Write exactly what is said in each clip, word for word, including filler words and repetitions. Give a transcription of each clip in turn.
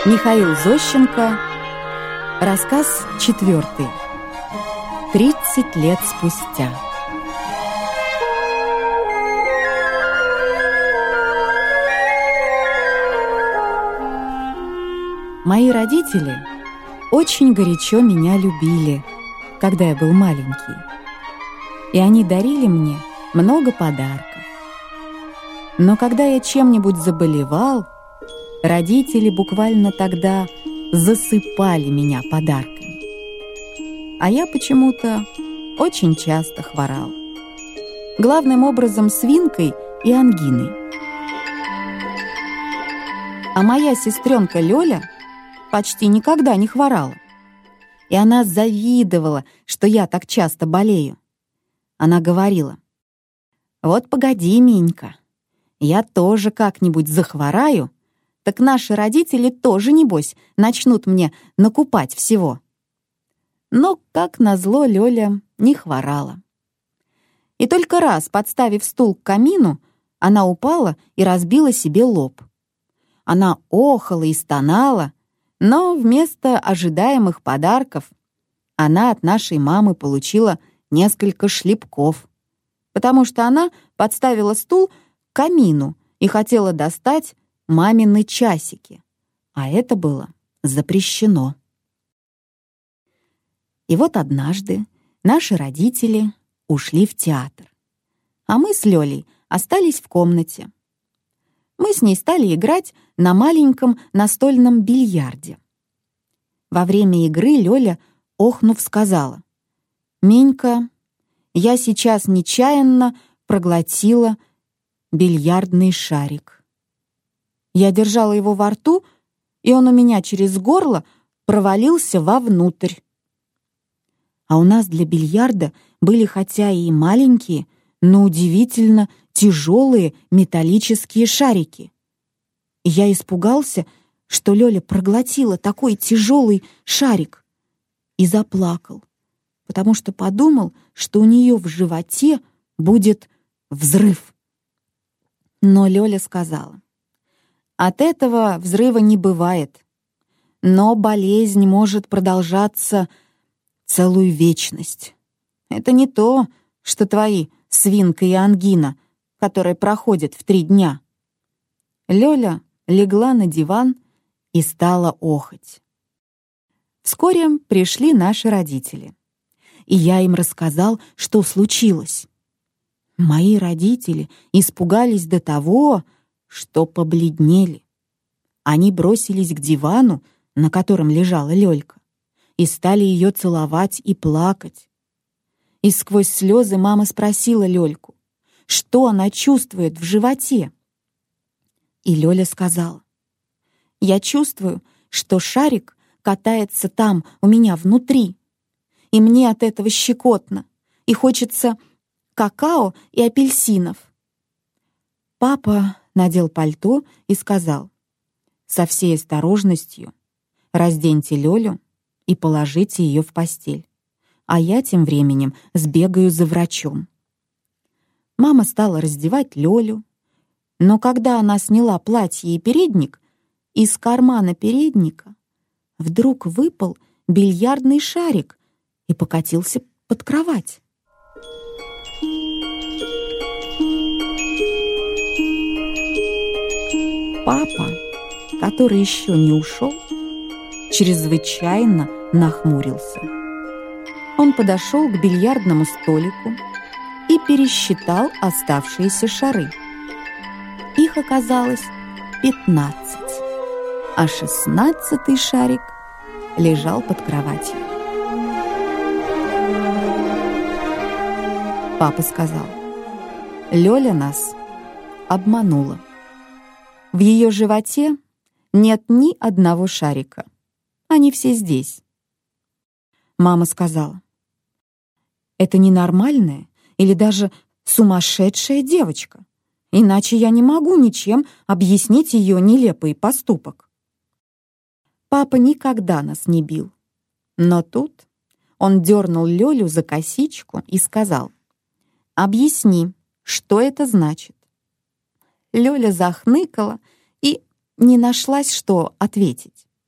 Михаил Зощенко. Рассказ четвертый. Тридцать лет спустя. Мои родители очень горячо меня любили, когда я был маленький. И они дарили мне много подарков. Но когда я чем-нибудь заболевал, родители буквально тогда засыпали меня подарками. А я почему-то очень часто хворал. Главным образом свинкой и ангиной. А моя сестренка Лёля почти никогда не хворала. И она завидовала, что я так часто болею. Она говорила: «Вот погоди, Минька, я тоже как-нибудь захвораю, так наши родители тоже, небось, начнут мне накупать всего». Но, как назло, Лёля не хворала. И только раз, подставив стул к камину, она упала и разбила себе лоб. Она охала и стонала, но вместо ожидаемых подарков она от нашей мамы получила несколько шлепков, потому что она подставила стул к камину и хотела достать мамины часики, а это было запрещено. И вот однажды наши родители ушли в театр, а мы с Лёлей остались в комнате. Мы с ней стали играть на маленьком настольном бильярде. Во время игры Лёля, охнув, сказала: «Минька, я сейчас нечаянно проглотила бильярдный шарик». Я держала его во рту, и он у меня через горло провалился вовнутрь. А у нас для бильярда были хотя и маленькие, но удивительно тяжелые металлические шарики. И я испугался, что Лёля проглотила такой тяжелый шарик, и заплакал, потому что подумал, что у нее в животе будет взрыв. Но Лёля сказала: «От этого взрыва не бывает, но болезнь может продолжаться целую вечность. Это не то, что твои свинка и ангина, которые проходят в три дня». Лёля легла на диван и стала охать. Вскоре пришли наши родители, и я им рассказал, что случилось. Мои родители испугались до того, что побледнели. Они бросились к дивану, на котором лежала Лёлька, и стали ее целовать и плакать. И сквозь слезы мама спросила Лёльку, что она чувствует в животе. И Лёля сказала: «Я чувствую, что шарик катается там, у меня внутри, и мне от этого щекотно, и хочется какао и апельсинов». Папа надел пальто и сказал: «Со всей осторожностью разденьте Лёлю и положите ее в постель, а я тем временем сбегаю за врачом». Мама стала раздевать Лёлю, но когда она сняла платье и передник, из кармана передника вдруг выпал бильярдный шарик и покатился под кровать. Папа, который еще не ушел, чрезвычайно нахмурился. Он подошел к бильярдному столику и пересчитал оставшиеся шары. Их оказалось пятнадцать, а шестнадцатый шарик лежал под кроватью. Папа сказал: «Лёля нас обманула. В ее животе нет ни одного шарика. Они все здесь». Мама сказала: «Это ненормальная или даже сумасшедшая девочка, иначе я не могу ничем объяснить ее нелепый поступок». Папа никогда нас не бил, но тут он дернул Лёлю за косичку и сказал: «Объясни, что это значит». Лёля захныкала и не нашлась, что ответить.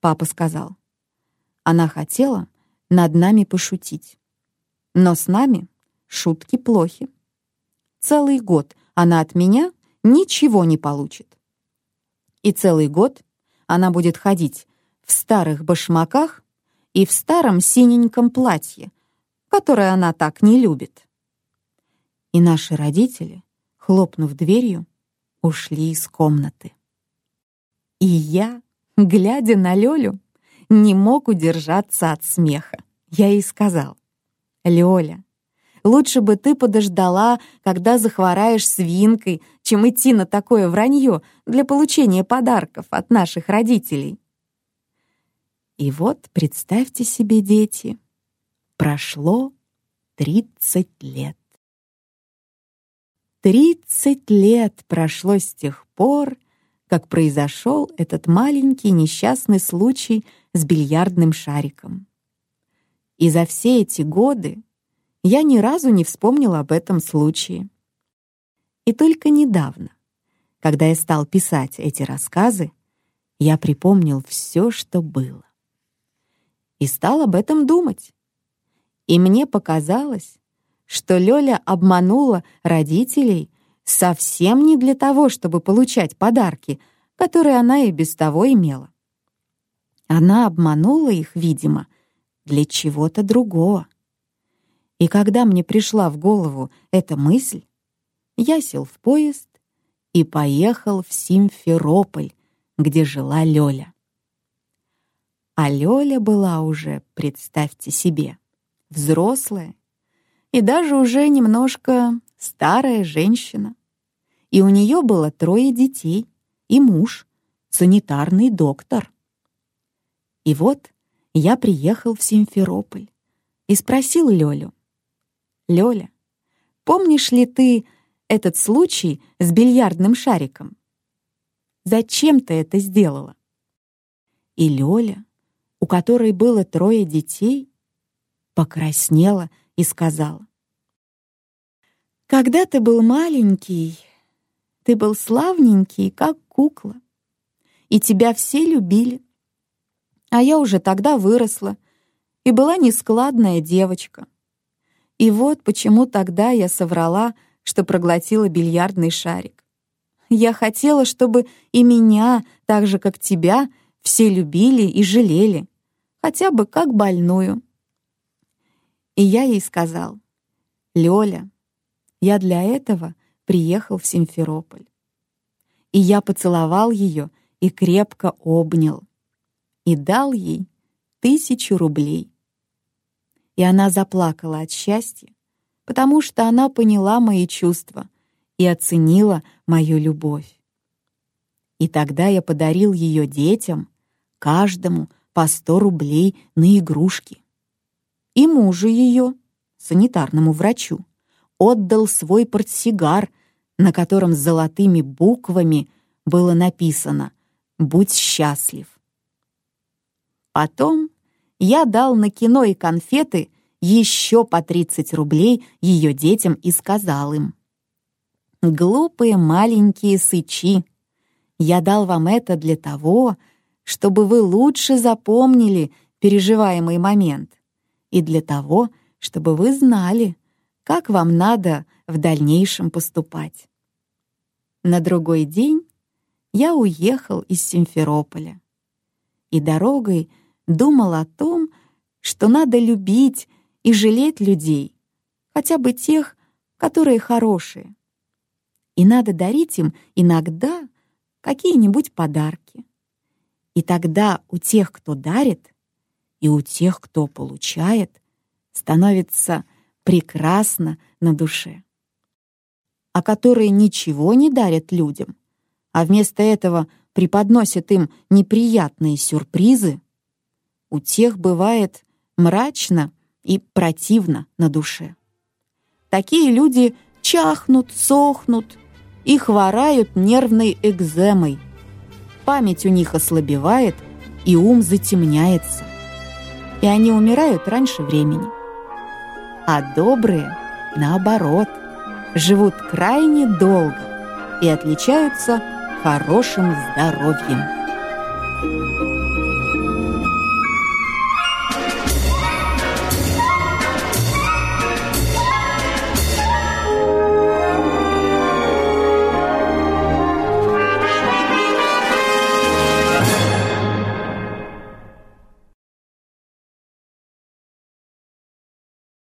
папа сказал. Она хотела над нами пошутить. Но с нами шутки плохи. Целый год она от меня ничего не получит. И целый год она будет ходить в старых башмаках и в старом синеньком платье, которое она так не любит. И наши родители, хлопнув дверью, ушли из комнаты. И я, глядя на Лёлю, не мог удержаться от смеха. Я ей сказал: «Лёля, лучше бы ты подождала, когда захвораешь свинкой, чем идти на такое вранье для получения подарков от наших родителей». И вот, представьте себе, дети, прошло тридцать лет. Тридцать лет прошло с тех пор, как произошел этот маленький несчастный случай с бильярдным шариком. И за все эти годы я ни разу не вспомнил об этом случае. И только недавно, когда я стал писать эти рассказы, я припомнил все, что было. И стал об этом думать. И мне показалось, что Лёля обманула родителей совсем не для того, чтобы получать подарки, которые она и без того имела. Она обманула их, видимо, для чего-то другого. И когда мне пришла в голову эта мысль, я сел в поезд и поехал в Симферополь, где жила Лёля. А Лёля была уже, представьте себе, взрослая и даже уже немножко старая женщина. И у нее было трое детей и муж, санитарный доктор. И вот я приехал в Симферополь и спросил Лёлю: «Лёля, помнишь ли ты этот случай с бильярдным шариком? Зачем ты это сделала?» И Лёля, у которой было трое детей, покраснела и сказала: «Когда ты был маленький, ты был славненький, как кукла, и тебя все любили. А я уже тогда выросла и была нескладная девочка. И вот почему тогда я соврала, что проглотила бильярдный шарик. Я хотела, чтобы и меня, так же, как тебя, все любили и жалели, хотя бы как больную». И я ей сказал: «Лёля, я для этого приехал в Симферополь». И я поцеловал ее и крепко обнял. И дал ей тысячу рублей. И она заплакала от счастья, потому что она поняла мои чувства и оценила мою любовь. И тогда я подарил ее детям, каждому по сто рублей на игрушки. И мужу ее, санитарному врачу, отдал свой портсигар, на котором с золотыми буквами было написано «Будь счастлив». Потом я дал на кино и конфеты еще по тридцать рублей ее детям и сказал им: «Глупые маленькие сычи, я дал вам это для того, чтобы вы лучше запомнили переживаемый момент, и для того, чтобы вы знали, как вам надо в дальнейшем поступать». На другой день я уехал из Симферополя и дорогой думал о том, что надо любить и жалеть людей, хотя бы тех, которые хорошие. И надо дарить им иногда какие-нибудь подарки. И тогда у тех, кто дарит, и у тех, кто получает, становится прекрасно на душе. А которые ничего не дарят людям, а вместо этого преподносят им неприятные сюрпризы, у тех бывает мрачно и противно на душе. Такие люди чахнут, сохнут и хворают нервной экземой. Память у них ослабевает, и ум затемняется. И они умирают раньше времени. А добрые, наоборот, живут крайне долго и отличаются хорошим здоровьем.